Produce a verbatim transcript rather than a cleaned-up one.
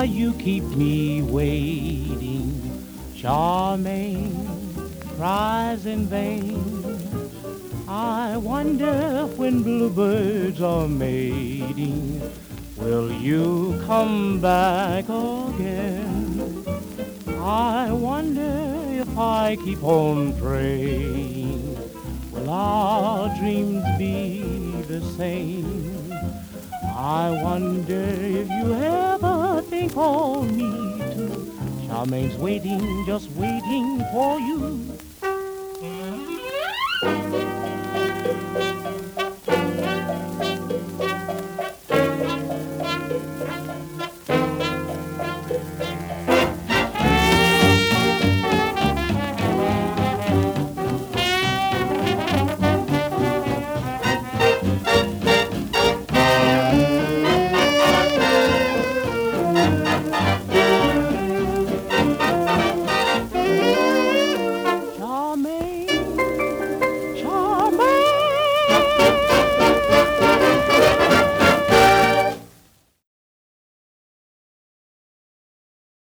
why you keep me waiting. Charmaine cries in vain. I wonder when bluebirds are mating, will you come back again? I wonder if I keep on praying, will our dreams be the same? I wonder if you ever think of me too. Charmaine's waiting, just waiting for you.